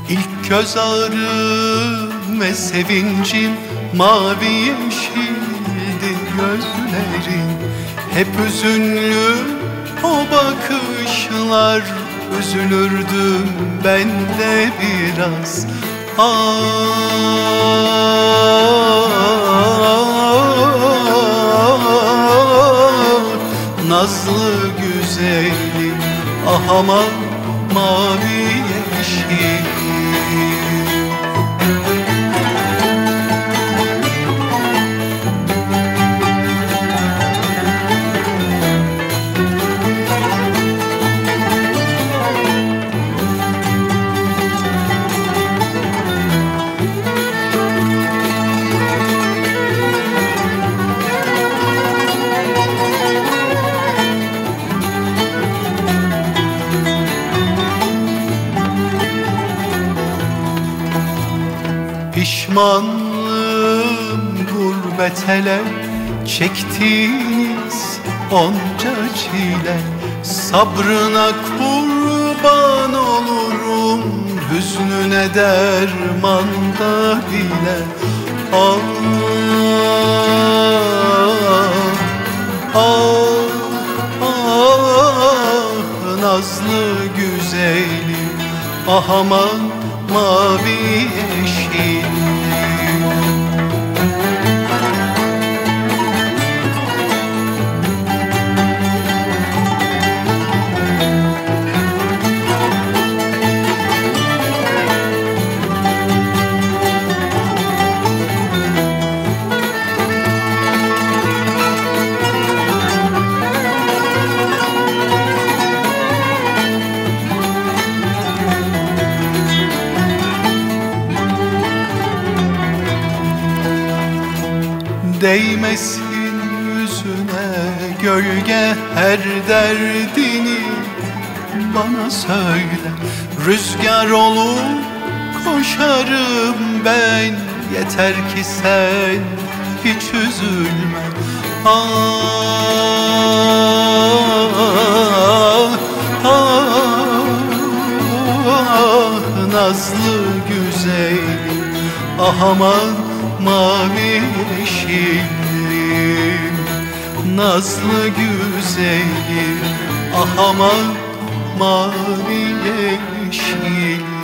İlk göz ağrım ve sevincim mavi yeşildi gözlerin. Hep üzünlü o bakışlar, üzülürdüm ben de biraz. Nazlı güzelim, ah aman mavi yeşil. Pişmanlığım gurbet ele, çektiğiniz onca çile. Sabrına kurban olurum, hüznüne dermanda bile. Ah, ah, ah, nazlı güzelim, ah aman mavi yeşil. Değmesin yüzüne gölge her derdini bana söyle. Rüzgar olup koşarım ben, yeter ki sen hiç üzülme. Ah, ah, ah, nazlı güzelim, ah aman mavi yeşilim. Nazlı güzelim, ah aman mavi yeşilim.